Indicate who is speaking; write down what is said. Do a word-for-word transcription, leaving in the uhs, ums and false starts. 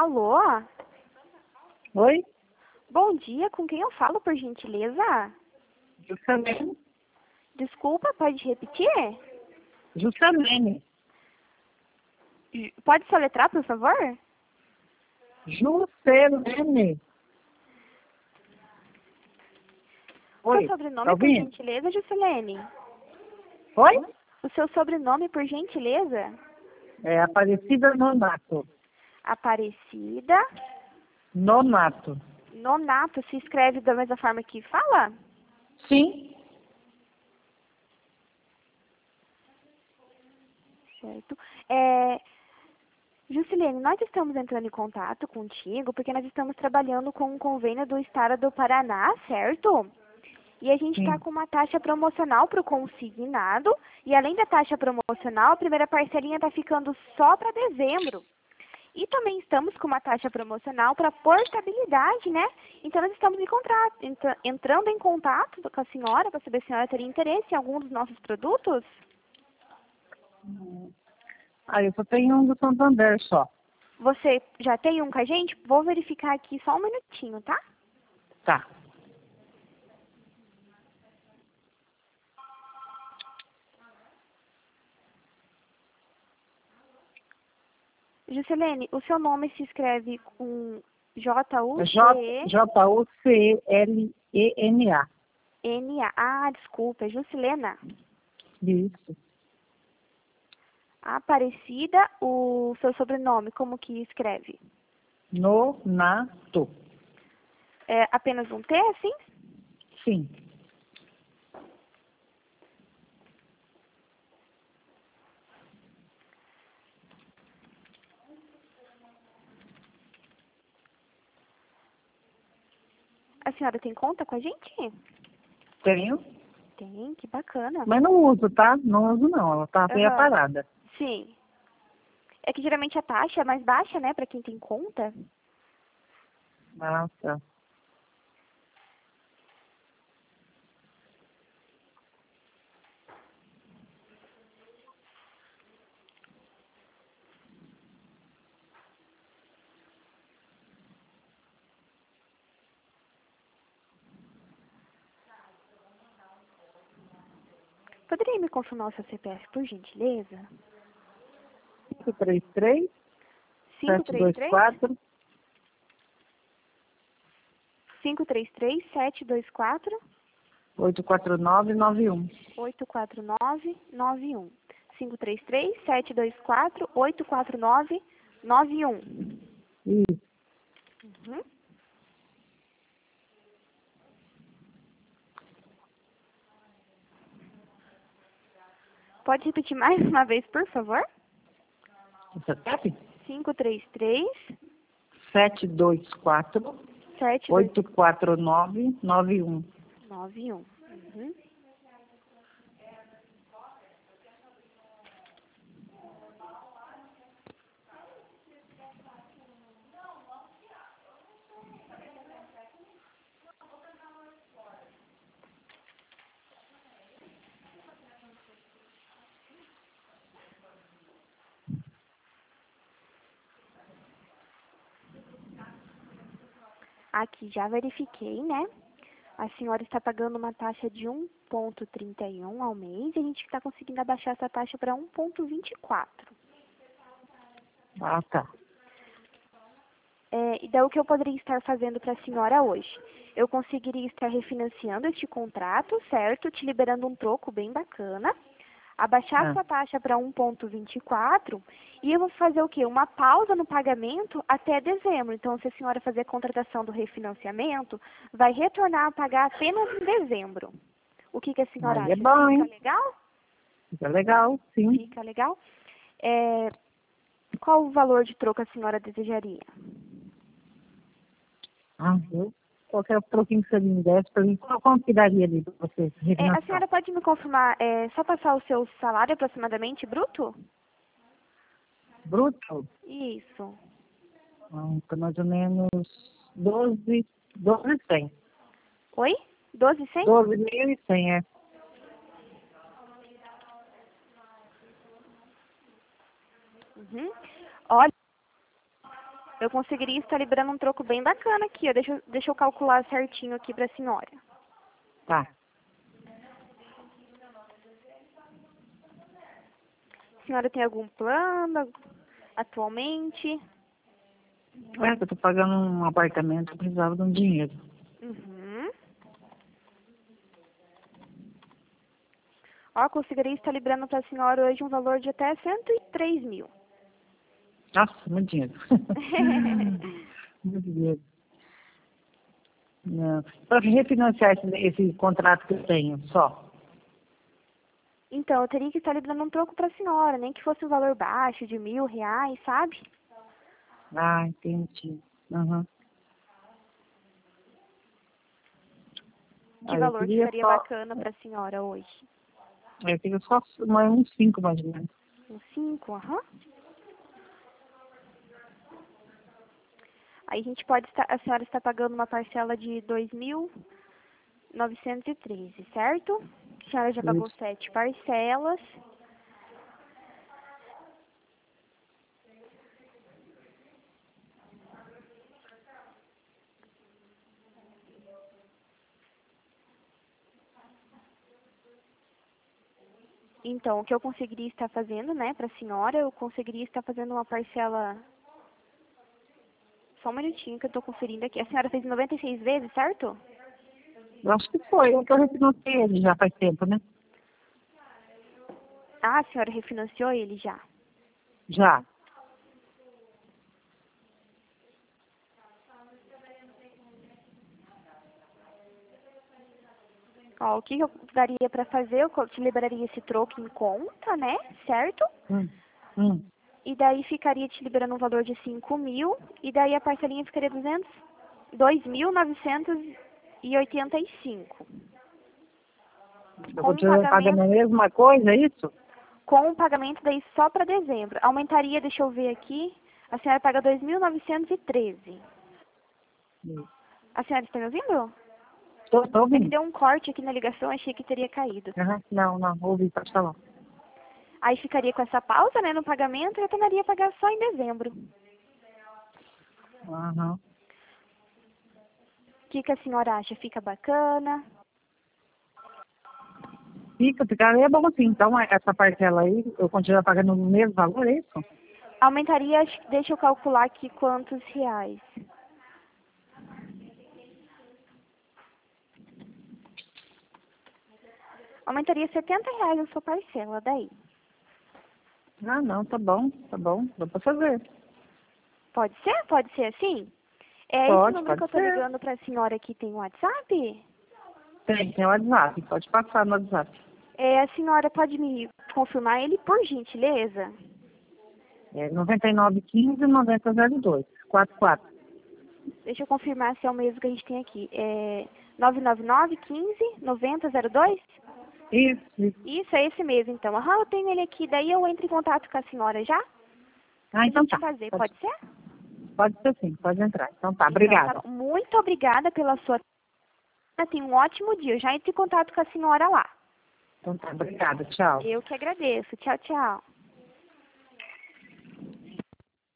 Speaker 1: Alô?
Speaker 2: Oi?
Speaker 1: Bom dia, com quem eu falo, por gentileza?
Speaker 2: Juscelene.
Speaker 1: Desculpa, pode repetir?
Speaker 2: Juscelene.
Speaker 1: Ju- Pode soletrar, por favor?
Speaker 2: Juscelene. Oi,
Speaker 1: Seu sobrenome,
Speaker 2: tá
Speaker 1: por
Speaker 2: ouvindo?
Speaker 1: gentileza, Juscelene?
Speaker 2: Oi?
Speaker 1: O seu sobrenome, por gentileza?
Speaker 2: É Aparecida Nonato.
Speaker 1: Aparecida
Speaker 2: Nonato.
Speaker 1: Nonato. Se escreve da mesma forma que fala?
Speaker 2: Sim.
Speaker 1: Certo. É, Juscelene, nós estamos entrando em contato contigo porque nós estamos trabalhando com um convênio do Estado do Paraná, certo? E a gente está
Speaker 2: Sim.
Speaker 1: com uma taxa promocional para o consignado. E além da taxa promocional, a primeira parcelinha está ficando só para dezembro. E também estamos com uma taxa promocional para portabilidade, né? Então nós estamos em contrato, entra- entrando em contato com a senhora para saber se a senhora teria interesse em algum dos nossos produtos.
Speaker 2: Ah, eu só tenho um do Santander só.
Speaker 1: Você já tem um com a gente? Vou verificar aqui só um minutinho, tá?
Speaker 2: Tá.
Speaker 1: Juscelene, o seu nome se escreve com
Speaker 2: É
Speaker 1: J-U-C-E-N-A.
Speaker 2: J U C L E N A.
Speaker 1: Ah, desculpa, é Juscelena.
Speaker 2: Isso.
Speaker 1: Aparecida, o seu sobrenome, como que escreve?
Speaker 2: Nonato.
Speaker 1: É apenas um T, assim?
Speaker 2: Sim.
Speaker 1: A senhora tem conta com a gente?
Speaker 2: Tenho.
Speaker 1: Tem, que bacana.
Speaker 2: Mas não uso, tá? Não uso não. Ela tá meio
Speaker 1: Aham.
Speaker 2: parada.
Speaker 1: Sim. É que geralmente a taxa é mais baixa, né, para quem tem conta.
Speaker 2: Ah, tá.
Speaker 1: Poderia me confirmar o seu C P F, por gentileza?
Speaker 2: cinco três três,
Speaker 1: Cinco
Speaker 2: sete
Speaker 1: três
Speaker 2: dois
Speaker 1: três,
Speaker 2: quatro,
Speaker 1: cinco três três, sete dois quatro,
Speaker 2: oito quatro nove nove um.
Speaker 1: oito quatro nove nove um. Cinco três três, sete dois quatro, oito quatro nove nove um.
Speaker 2: Isso.
Speaker 1: Uhum. Pode repetir mais uma vez, por favor?
Speaker 2: Você sabe?
Speaker 1: Cinco três três,
Speaker 2: sete dois quatro,
Speaker 1: sete dois
Speaker 2: oito quatro nove nove um.
Speaker 1: nove um. Uhum. Aqui já verifiquei, né? A senhora está pagando uma taxa de um vírgula trinta e um ao mês e a gente está conseguindo abaixar essa taxa para um vírgula vinte e quatro.
Speaker 2: Ah, tá.
Speaker 1: É, e daí o que eu poderia estar fazendo para a senhora hoje? Eu conseguiria estar refinanciando este contrato, certo? Te liberando um troco bem bacana. Abaixar a
Speaker 2: Ah,
Speaker 1: sua taxa para um vírgula vinte e quatro e eu vou fazer o quê? Uma pausa no pagamento até dezembro. Então, se a senhora fazer a contratação do refinanciamento, vai retornar a pagar apenas em dezembro. O que, que a senhora
Speaker 2: aí é
Speaker 1: acha?
Speaker 2: bom,
Speaker 1: Fica
Speaker 2: hein?
Speaker 1: legal?
Speaker 2: Fica legal, sim.
Speaker 1: Fica legal? É, qual o valor de troco a senhora desejaria?
Speaker 2: Ah, eu, qualquer troquinho que você me desse pra mim, qual- quanto que daria ali pra você
Speaker 1: É, a
Speaker 2: refinanciar?
Speaker 1: senhora pode me confirmar, é, só passar o seu salário aproximadamente bruto?
Speaker 2: Bruto?
Speaker 1: Isso.
Speaker 2: Ah, tá mais ou menos doze, doze e cem.
Speaker 1: Oi? doze e cem?
Speaker 2: doze mil e cem, é.
Speaker 1: Uhum. Olha, Eu conseguiria estar liberando um troco bem bacana aqui, ó. Deixa, eu- deixa eu calcular certinho aqui pra senhora.
Speaker 2: Tá.
Speaker 1: A senhora tem algum plano atualmente?
Speaker 2: É, eu tô pagando um apartamento, eu precisava de um dinheiro.
Speaker 1: Uhum. Ó, conseguiria estar liberando para a senhora hoje um valor de até cento e três mil.
Speaker 2: Nossa, muito dinheiro. Muito dinheiro. Não. Para refinanciar esse, esse contrato que eu tenho, só.
Speaker 1: Então, eu teria que estar liberando um troco para a senhora, nem que fosse um valor baixo, de mil reais, sabe?
Speaker 2: Ah, entendi. Uhum.
Speaker 1: Que
Speaker 2: Ah, eu
Speaker 1: valor que
Speaker 2: queria
Speaker 1: seria
Speaker 2: só,
Speaker 1: bacana para a senhora hoje?
Speaker 2: eu queria só mais uns cinco mais ou menos.
Speaker 1: Um cinco, aham. Aí a gente pode estar, a senhora está pagando uma parcela de dois mil novecentos e treze, certo? A senhora já pagou
Speaker 2: Isso.
Speaker 1: sete parcelas. Então, o que eu conseguiria estar fazendo, né, para a senhora, eu conseguiria estar fazendo uma parcela. Só um minutinho que eu estou conferindo aqui. A senhora fez noventa e seis vezes, certo?
Speaker 2: Eu acho que foi, é que eu refinanciei ele já faz tempo, né?
Speaker 1: Ah, a senhora refinanciou ele já.
Speaker 2: Já.
Speaker 1: Ó, o que eu daria para fazer? Eu co- te liberaria esse troco em conta, né? Certo?
Speaker 2: Hum. Hum.
Speaker 1: E daí ficaria te liberando um valor de cinco mil. E daí a parcelinha ficaria duzentos, dois mil novecentos e oitenta e cinco.
Speaker 2: Eu
Speaker 1: Com um
Speaker 2: continuo pagando
Speaker 1: pagamento,
Speaker 2: a mesma coisa, é isso?
Speaker 1: com um pagamento daí só para dezembro. Aumentaria, deixa eu ver aqui, a senhora paga dois mil novecentos e treze.
Speaker 2: Hum.
Speaker 1: A senhora está me ouvindo?
Speaker 2: Tô, tô
Speaker 1: É que
Speaker 2: ouvindo.
Speaker 1: deu um corte aqui na ligação, achei que teria caído.
Speaker 2: Uhum. Não, não, ouvi, pode falar.
Speaker 1: Aí ficaria com essa pausa, né, no pagamento, e eu tornaria a pagar só em dezembro.
Speaker 2: Aham.
Speaker 1: O que, que a senhora acha? Fica bacana?
Speaker 2: Fica, fica, é bom assim. Então, essa parcela aí, eu continuo pagando o mesmo valor, é isso?
Speaker 1: Aumentaria, acho- deixa eu calcular aqui quantos reais. Aumentaria setenta reais a sua parcela, daí.
Speaker 2: Ah, não, tá bom, tá bom, dá pra fazer.
Speaker 1: Pode ser? Pode ser assim? É esse
Speaker 2: Pode,
Speaker 1: número que
Speaker 2: pode
Speaker 1: eu tô
Speaker 2: ser.
Speaker 1: ligando pra senhora aqui tem WhatsApp?
Speaker 2: Tem, tem o WhatsApp, pode passar no WhatsApp.
Speaker 1: É, a senhora pode me confirmar ele, por gentileza?
Speaker 2: É noventa e nove quinze noventa zero dois, quatro quatro.
Speaker 1: Deixa eu confirmar se é o mesmo que a gente tem aqui. É nove nove nove, quinze, noventa zero dois?
Speaker 2: Isso, isso.
Speaker 1: Isso, é esse mesmo, então. Aham, eu tenho ele aqui. Daí eu entro em contato com a senhora já?
Speaker 2: Ah,
Speaker 1: Pra
Speaker 2: então
Speaker 1: gente
Speaker 2: tá.
Speaker 1: fazer,
Speaker 2: Pode,
Speaker 1: pode ser?
Speaker 2: pode ser sim, pode entrar. Então tá,
Speaker 1: Então, tá
Speaker 2: obrigada.
Speaker 1: bom. Muito obrigada pela sua... Tenha um ótimo dia. Eu já entro em contato com a senhora lá.
Speaker 2: Então tá, obrigada, tchau.
Speaker 1: Eu que agradeço. Tchau, tchau.